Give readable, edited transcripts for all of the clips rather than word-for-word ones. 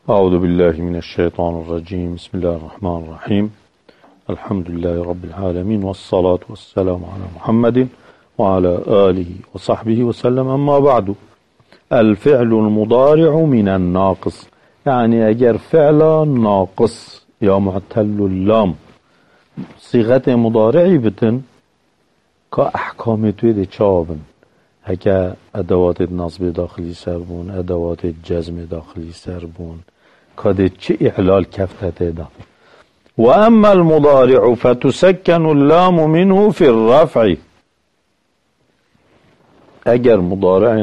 أعوذ بالله من الشيطان الرجيم. بسم الله الرحمن الرحيم. الحمد لله رب العالمين، والصلاة والسلام على محمد وعلى آله وصحبه وسلم. أما بعد، الفعل المضارع من الناقص، يعني اگر فعل ناقص یا معتل اللام صيغه مضارعی بتن که احکام توی ده چابن، اگر ادوات نصب داخلی سر بون، ادوات جزم داخلی سر بون، که ده چه اعلال کفتته ده. و اما المضارع فتسکن اللام منه في الرفع، اگر مضارع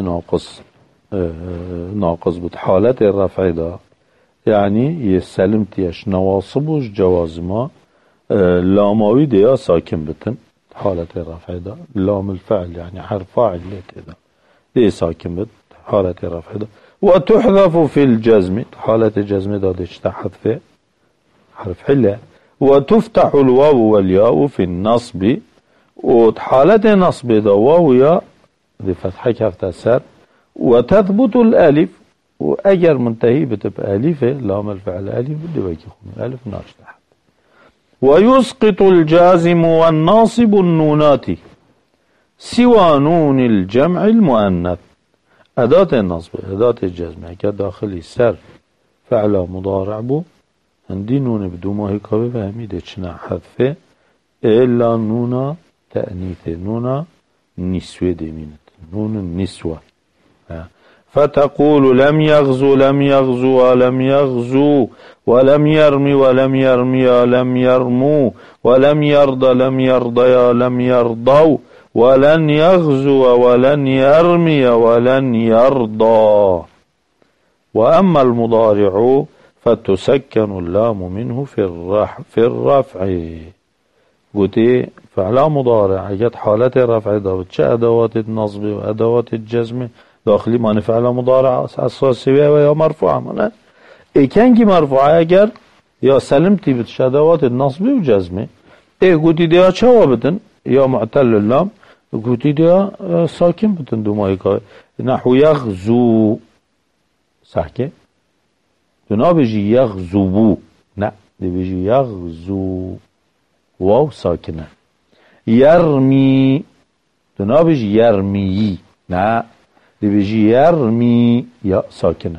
ناقص بود حالت رفع ده، یعنی یه سلمتیش نواصبش جوازما لاماوی ده ساکن بتن حالت رفع ده، لام الفعل يعني حرف فاعل ده ساکن بت حالت رفع ده. وتحذف في الجزم، حالت جزم ده تحذف حرف حله. وتفتح الواو والياء في النصب، وحالت نصب ده واو ياء دي فتحه كفت سر. وتثبت الالف، واجر منتهي بتبقى الف، لام الفعل الف بدي باقي الف ناقص تحت. ويسقط الجازم والناصب النونات سوى نون الجمع المؤنث. أداة النصب أداة الجزم كداخلي سر فعل مضارع بو عندي نون بدو ما هي كابي فهميده چنا حذفه إلا نون تأنيث، نون نسوة ديمينت، نون النسوة. فتقول لم يغزو لم يغزو ولم يغزو، ولم يرمي ولم يرمي لم يرموا، ولم يرضى لم يرضيا لم يرضوا، ولن يغزو ولن يرمي ولن يرضى. وأما المضارع فتسكن اللام منه في الرفع. قلت فعل مضارع جت حالات الرفع ده چه أدوات النصب وأدوات الجزم داخلی معنی فعل مضارع اساسیه و یا مرفوعه معنی ایکنگی مرفوعه اگر یا سلمتی بتش ادوات نصبی و جزمی گوتی دیا چه بتن یا معتل اللام، گوتی دیا ساکن بتن دو ماهی که نحو یغزو سحکه دونا بجی یغزوبو، نه دی بجی یغزو واو ساکنه. یرمی دونا بجی یرمی، نه دی بيجي يرمي يا ساكنة.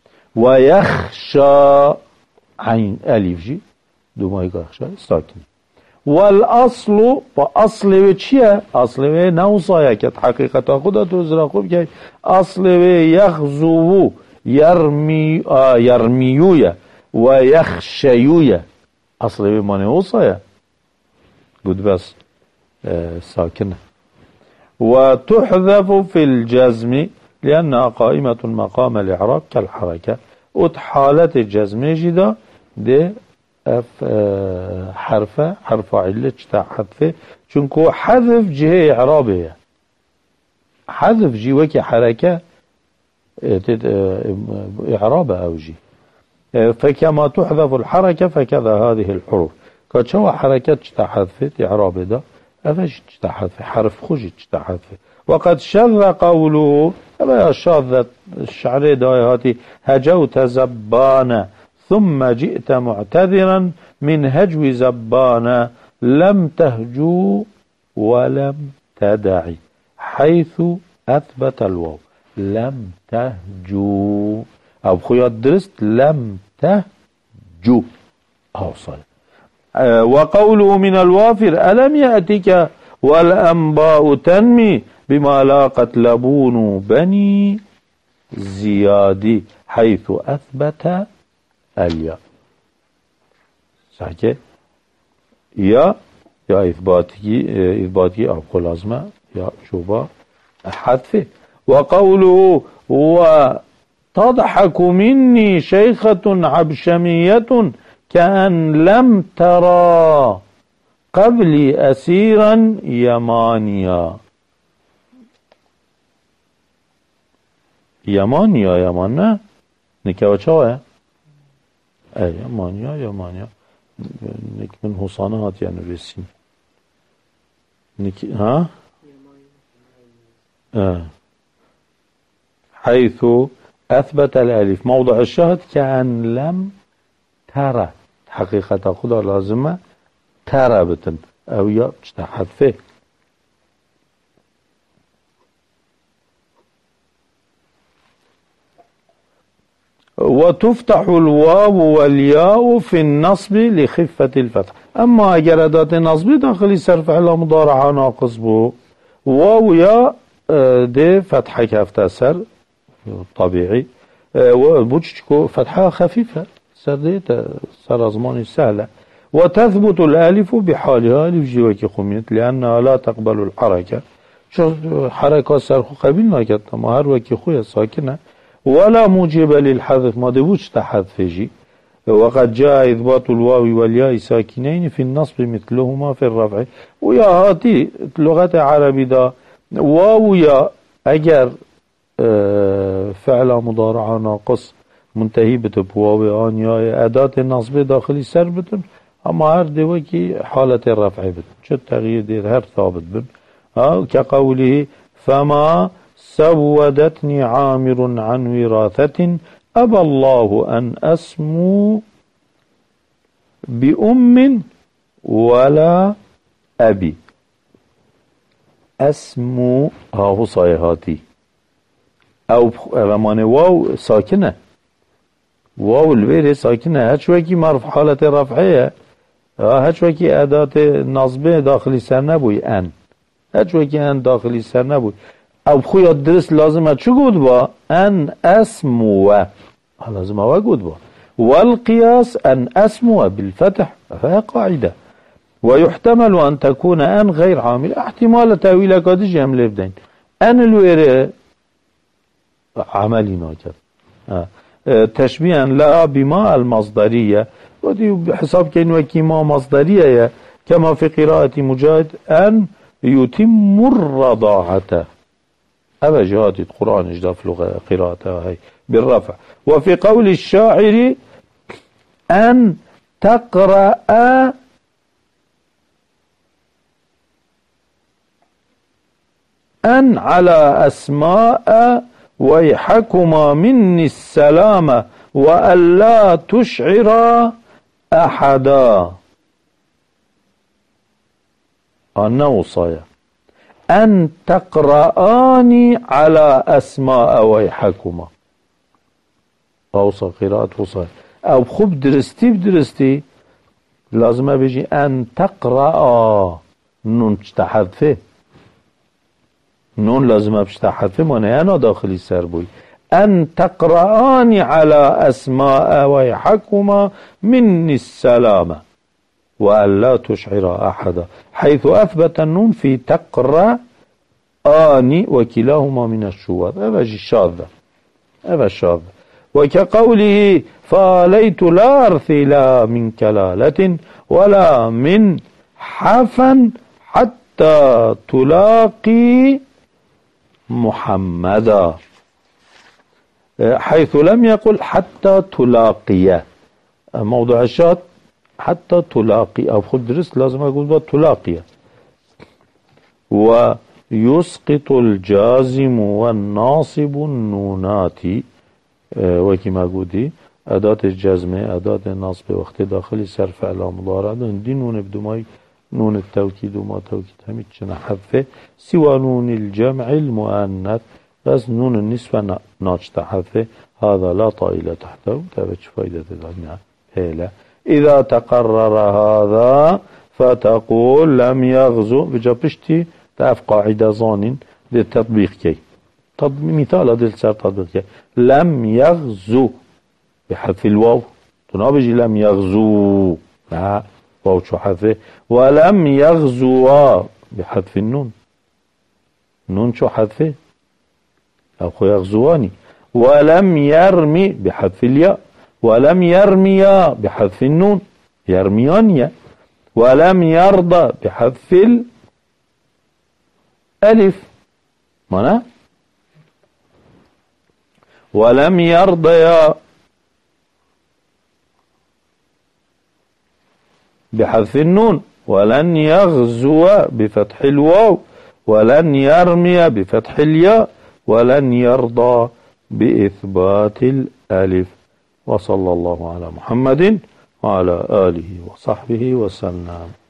ويخشى عين ألف جي دو ما يخشى ساكنة. والأصل فأصل وشيا أصل و نوصايا كت حقيقة خدا توزر خوب كي أصل و يخزو يرمي يرميويا ويخشيويا أصل و ما نوصايا قد بس ساكنة. وتحذف في الجزم لأنها قائمة مقام الإعراب كالحركة. وحالة الجزم جدا دي حرف علة حذفه چونكو حذف جهة إعرابية، حذف جي وكي حركة إعراب أو جي. فكما تحذف الحركة فكذا هذه الحروف كتشوى حركة حذفت إعراب ده أفش تحذف حرف خجي تحذف. وقد شذ قوله كما شاذ الشعر دايهاتي هجوت زبانا ثم جئت معتذرا من هجو زبانا لم تهجو ولم تدعي حيث أثبت الواو لم تهجو أو خيات درست لم تهجو أوصل. وقوله من الوافر ألم يأتك والأنباء تنمي بما لاقت لبون بني زياد حيث أثبت الياء. صحيح يا إثباتي أو لازمة يا شوبا حذفه. وقوله وتضحك مني شيخة عبشمية كأن لم ترى قبلي أسيرا يمانيا. يمانيا نكاو چاوه يمانيا نك من حصانات يعني رسيم ها حيث أثبت الألف. موضع الشاهد كأن لم ترى، حقيقة خدا لازمة ترى بتن أو يا حذفه. وتفتح الواو والياء في النصب لخفة الفتح. أما أجر أداة نصب داخل سر فعل مضارع ناقص بو واو يا دي فتحة كافتا سر طبيعي وبوجتكو فتحة خفيفة سر دي سر أزمان سهلة. وتثبت الألف بحالها ألف جواكي خميت لأنها لا تقبل الحركة. شو حركة سرخو قبيل ناكت ما هر وكي خويا ساكنة ولا موجب للحذف ما دبوش تحذف جي. وقد جاء إثبات الواو والياء ساكنين في النصب مثلهما في الرفع. ويا هاتي لغة عربي دا واو يا أجر فعل مضارع ناقص منتهي بتبواو آن يا أداة النصب داخلي سر بتن أما هر دوكي حالة الرفع بتن شو التغيير دير هر ثابت بن كقوله فما سودتني عامر عن وراثة أبى الله أن أسمو بأم ولا أبي. أسمو هاهو صيحاتي أو رمان واو ساكنة واو الوير ساكنة هاتشوكي مرف حالة رفعية هاتشوكي أداة نصبه داخلي سر نبوي أن هاتشوكي أن داخلي سر نبوي او خويا درس لازمه چو گود با ان اسمو لازم هوا گود با والقياس ان اسمو بالفتح فهي قاعده. ويحتمل ان تكون ان غير عامل احتمال تاويل قادش هم لفدين ان الويره عملي ناكد تشبيها لا بما المصدريه ودي بحساب كأنه كما مصدريه كما في قراءه مجاهد ان يتم الرضاعه هذا جهاد القرآن اجدا في لغة قراءتها هي بالرفع. وفي قول الشاعر أن تقرأ أن على أسماء ويحكما مني السلام وألا تشعر أحدا. أنا وصايا أن تقرآني على أسماء ويحكما أوصى قراءة وصايا أو خب درستي بدرستي لازم بيجي أن تقرأ نون تحذفه نون لازم تحذفه معناه أنا داخلي سربوي أن تقرآني على أسماء ويحكما مني السلامة وألا تشعر أحدا حيث أثبت النون في تقرأ آني وكلاهما من الشواذ. هذا الشاذ هذا الشاذ. وكقوله فاليت لا أرثي لا من كلالة ولا من حفا حتى تلاقي محمدا حيث لم يقل حتى تلاقي. موضوع الشاذ حتى تلاقي أو خد درس لازم أقول تلاقي. ويسقط الجازم والناصب النونات وكما قلت أداة الجزم أداة النصب وقت داخل سر فعل مضارع دي نون بدماي نون التوكيد وما توكيد هميت شنا حذفه سوى نون الجمع المؤنث بس نون النسبة ناجت حذفه هذا لا طائلة تحته تابتش فايدة عنها هيلا. إذا تقرر هذا فتقول لم يغزو بجابشتي تعرف قاعدة ظان للتطبيق كي مثال هذا السر تطبيق كي لم يغزو بحذف الواو تنابجي لم يغزو واو شو حذفه ولم يغزوا بحذف النون نون شو حذفه أو يغزواني. ولم يرمي بحذف الياء ولم يرميا بحذف النون يرميانيا. ولم يرضى بحذف الألف معنى ولم يرضيا بحذف النون. ولن يغزو بفتح الواو ولن يرمي بفتح الياء ولن يرضى بإثبات الألف. وصلى الله على محمد وعلى آله وصحبه وسلم.